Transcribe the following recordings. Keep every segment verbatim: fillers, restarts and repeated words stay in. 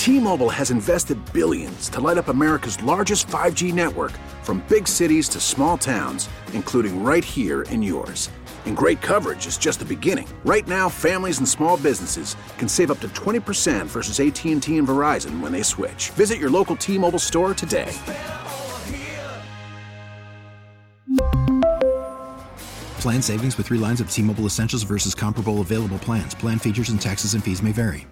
T-Mobile has invested billions to light up America's largest five G network, from big cities to small towns, including right here in yours. And great coverage is just the beginning. Right now, families and small businesses can save up to twenty percent versus A T and T and Verizon when they switch. Visit your local T-Mobile store today. Plan savings with three lines of T-Mobile Essentials versus comparable available plans. Plan features and taxes and fees may vary.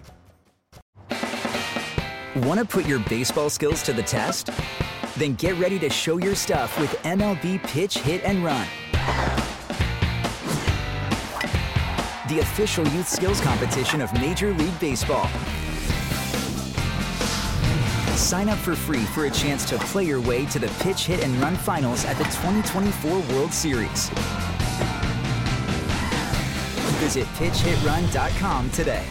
Want to put your baseball skills to the test? Then get ready to show your stuff with M L B Pitch, Hit, and Run. The official youth skills competition of Major League Baseball. Sign up for free for a chance to play your way to the Pitch, Hit, and Run finals at the twenty twenty-four World Series. Visit pitch hit run dot com today.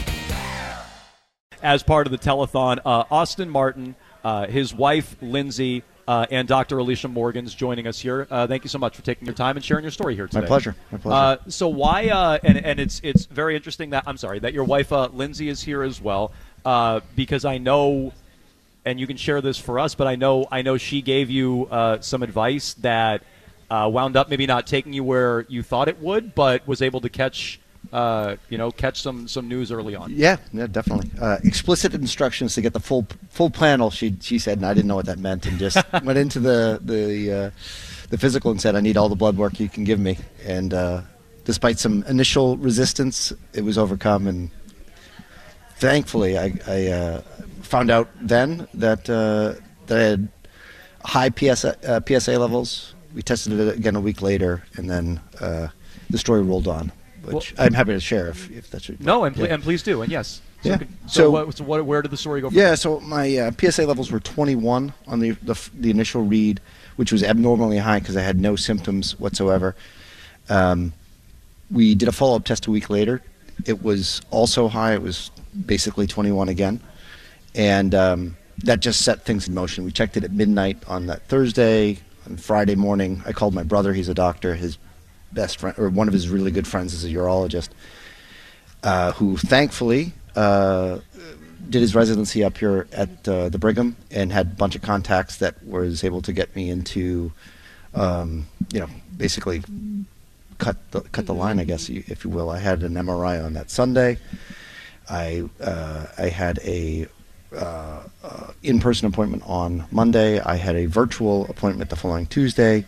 As part of the telethon, uh, Austin Martin, uh, his wife, Lindsay, uh, and Doctor Alicia Morgan's joining us here. Uh, thank you so much for taking your time and sharing your story here today. My pleasure. My pleasure. Uh, so why, uh, and, and it's it's very interesting that, I'm sorry, that your wife, uh, Lindsay, is here as well, uh, because I know, and you can share this for us, but I know I know she gave you uh, some advice that uh, wound up maybe not taking you where you thought it would, but was able to catch Uh, you know, catch some, some news early on. Yeah, yeah, definitely. Uh, explicit instructions to get the full full panel. She she said, and I didn't know what that meant, and just went into the the uh, the physical and said, I need all the blood work you can give me. And uh, despite some initial resistance, it was overcome. And thankfully, I, I uh, found out then that uh, that I had high P S A, uh, P S A levels. We tested it again a week later, and then uh, the story rolled on. Which well, I'm happy to share if, if that's what no, and, yeah. pl- and please do, and yes. So, yeah. so, so, what, so what, where did the story go from? Yeah, so my uh, P S A levels were twenty-one on the the, the initial read, which was abnormally high because I had no symptoms whatsoever. Um, we did a follow-up test a week later. It was also high. It was basically twenty-one again, and um, that just set things in motion. We checked it at midnight on that Thursday. On Friday morning, I called my brother. He's a doctor. His best friend, or one of his really good friends, is a urologist, uh, who thankfully uh, did his residency up here at uh, the Brigham and had a bunch of contacts that was able to get me into, um, you know, basically cut the cut the line, I guess, if you will. I had an M R I on that Sunday. I uh, I had a uh, uh, in-person appointment on Monday. I had a virtual appointment the following Tuesday.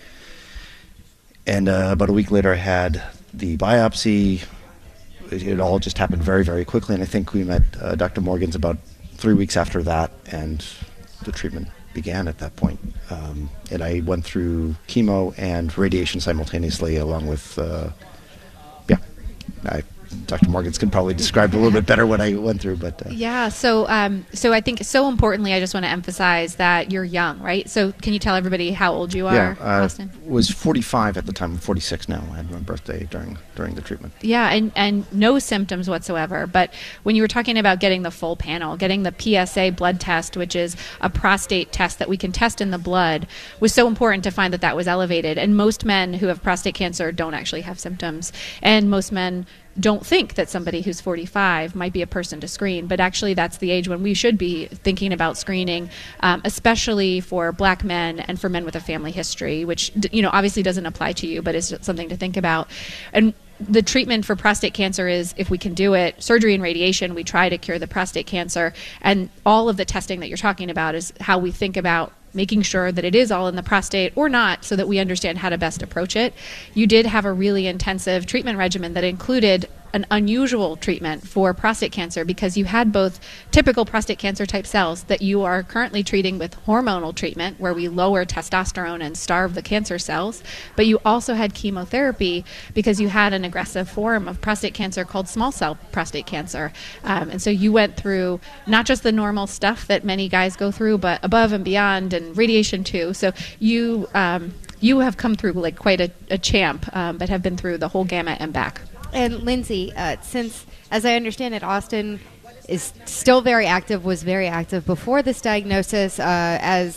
And uh, about a week later, I had the biopsy. It, it all just happened very, very quickly. And I think we met uh, Doctor Morgan's about three weeks after that, and the treatment began at that point. Um, and I went through chemo and radiation simultaneously, along with, uh, yeah, I, Doctor Morgan's can probably describe a little bit better what I went through. But uh, yeah, so um, so I think so importantly, I just want to emphasize that you're young, right? So can you tell everybody how old you are, yeah, uh, Austin? was forty-five at the time. I'm forty-six now. I had my birthday during during the treatment. Yeah, and, and no symptoms whatsoever. But when you were talking about getting the full panel, getting the P S A blood test, which is a prostate test that we can test in the blood, was so important to find that that was elevated. And most men who have prostate cancer don't actually have symptoms. And most men don't think that somebody who's forty-five might be a person to screen, but actually that's the age when we should be thinking about screening, um, especially for black men and for men with a family history, which, you know, obviously doesn't apply to you, but is something to think about. And the treatment for prostate cancer is, if we can do it, surgery and radiation. We try to cure the prostate cancer, and all of the testing that you're talking about is how we think about making sure that it is all in the prostate or not, so that we understand how to best approach it. You did have a really intensive treatment regimen that included an unusual treatment for prostate cancer, because you had both typical prostate cancer type cells that you are currently treating with hormonal treatment, where we lower testosterone and starve the cancer cells, but you also had chemotherapy because you had an aggressive form of prostate cancer called small cell prostate cancer. Um, and so you went through not just the normal stuff that many guys go through, but above and beyond, and radiation too. So you um, you have come through like quite a, a champ, um, but have been through the whole gamut and back. And Lindsay, uh, since, as I understand it, Austin is still very active, was very active before this diagnosis, uh, as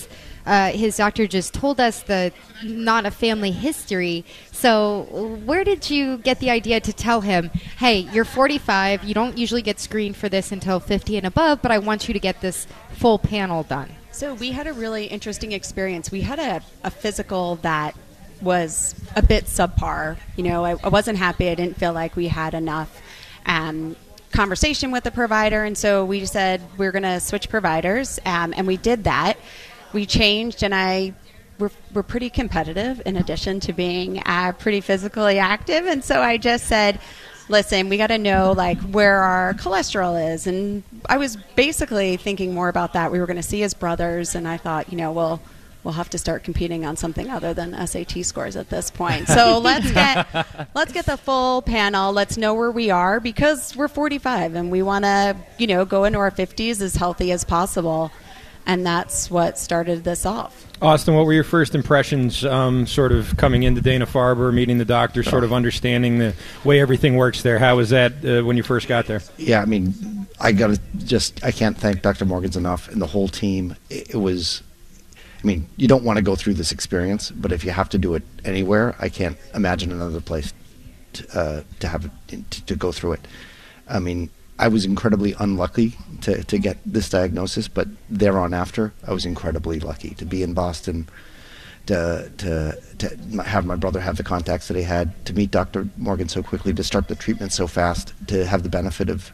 uh, his doctor just told us the not a family history. So where did you get the idea to tell him, hey, you're forty-five, you don't usually get screened for this until fifty and above, but I want you to get this full panel done? So we had a really interesting experience. We had a, a physical that was a bit subpar. You know, I, I wasn't happy. I didn't feel like we had enough um, conversation with the provider, and so we said we're going to switch providers, um, and we did that. We changed, and I we're, we're pretty competitive in addition to being uh, pretty physically active, and so I just said, listen, we got to know like where our cholesterol is, and I was basically thinking more about that. We were going to see his brothers, and I thought, you know, well, we'll have to start competing on something other than S A T scores at this point. So let's get let's get the full panel. Let's know where we are, because we're forty-five and we want to, you know, go into our fifties as healthy as possible. And that's what started this off. Austin, what were your first impressions um, sort of coming into Dana-Farber, meeting the doctor, sort of understanding the way everything works there? How was that uh, when you first got there? Yeah, I mean, I got to just, I can't thank Doctor Morgans enough and the whole team. It, it was, I mean, you don't want to go through this experience, but if you have to do it anywhere, I can't imagine another place to, uh, to have it, to, to go through it. I mean, I was incredibly unlucky to, to get this diagnosis, but thereon after, I was incredibly lucky to be in Boston, to to to have my brother have the contacts that he had, to meet Doctor Morgan so quickly, to start the treatment so fast, to have the benefit of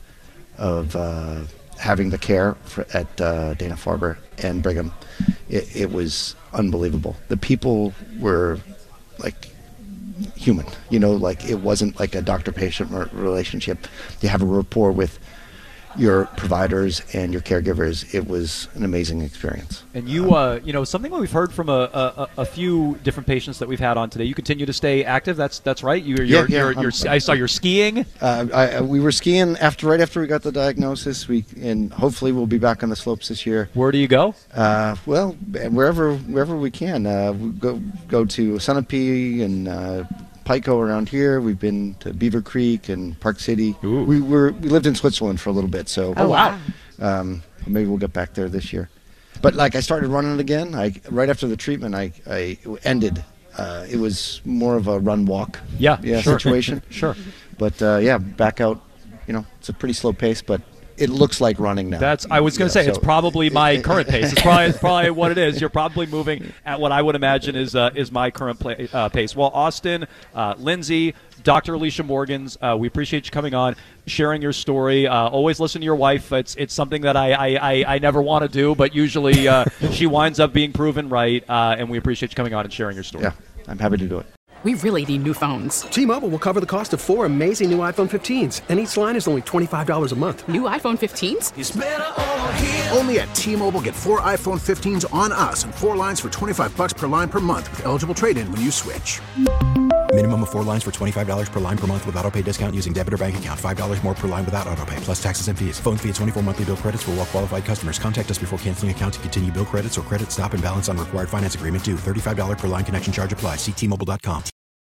of uh, having the care for, at uh, Dana-Farber and Brigham. It, it was unbelievable. The people were like human, you know, like it wasn't like a doctor-patient relationship. You have a rapport with your providers and your caregivers. It was an amazing experience. And you, uh, you know, something that we've heard from a, a, a few different patients that we've had on today. You continue to stay active. That's that's right. You're, you're, yeah, yeah, you're, you're, I saw you're skiing. Uh, I, we were skiing after right after we got the diagnosis. We and hopefully we'll be back on the slopes this year. Where do you go? Uh, well, wherever wherever we can. Uh, we go go to Sunapee and uh, Pico around here. We've been to Beaver Creek and Park City. Ooh. We were we lived in Switzerland for a little bit, so oh wow. Um, maybe we'll get back there this year. But like I started running again. I right after the treatment, I I ended. Uh, it was more of a run walk. Yeah, yeah sure. situation. Sure. But uh, yeah, back out. You know, it's a pretty slow pace, but it looks like running now. That's. I was going to yeah, say so it's probably my current pace. It's probably, it's probably what it is. You're probably moving at what I would imagine is uh, is my current play, uh, pace. Well, Austin, uh, Lindsay, Doctor Alicia Morgans, uh, we appreciate you coming on, sharing your story. Uh, always listen to your wife. It's it's something that I I, I, I never want to do, but usually uh, she winds up being proven right. Uh, and we appreciate you coming on and sharing your story. Yeah, I'm happy to do it. We really need new phones. T-Mobile will cover the cost of four amazing new iPhone fifteens, and each line is only twenty-five dollars a month. New iPhone fifteens? It's better over here. Only at T-Mobile, get four iPhone fifteens on us and four lines for twenty-five dollars per line per month with eligible trade-in when you switch. Minimum of four lines for twenty-five dollars per line per month with autopay discount using debit or bank account. five dollars more per line without autopay, plus taxes and fees. Phone fee at twenty-four monthly bill credits for well-qualified customers. Contact us before canceling account to continue bill credits or credit stop and balance on required finance agreement due. thirty-five dollars per line connection charge applies. See T Mobile dot com.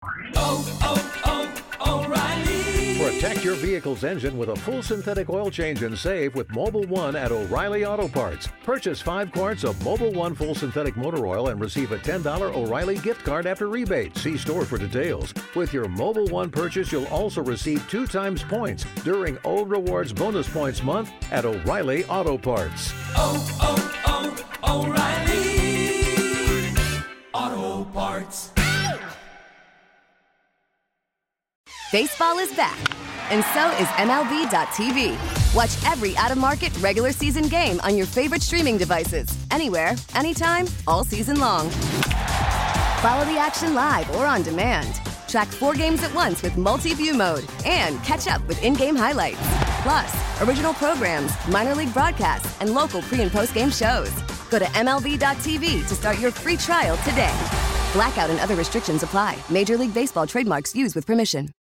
Oh, oh, oh, O'Reilly. Protect your vehicle's engine with a full synthetic oil change and save with Mobil one at O'Reilly Auto Parts. Purchase five quarts of Mobil one full synthetic motor oil and receive a ten dollars O'Reilly gift card after rebate. See store for details. With your Mobil one purchase, you'll also receive two times points during O Rewards Bonus Points Month at O'Reilly Auto Parts. Oh, oh, oh, O'Reilly Auto Parts. Baseball is back, and so is M L B dot T V. Watch every out-of-market regular season game on your favorite streaming devices, anywhere, anytime, all season long. Follow the action live or on demand. Track four games at once with multi-view mode and catch up with in-game highlights. Plus, original programs, minor league broadcasts, and local pre- and post-game shows. Go to M L B dot T V to start your free trial today. Blackout and other restrictions apply. Major League Baseball trademarks used with permission.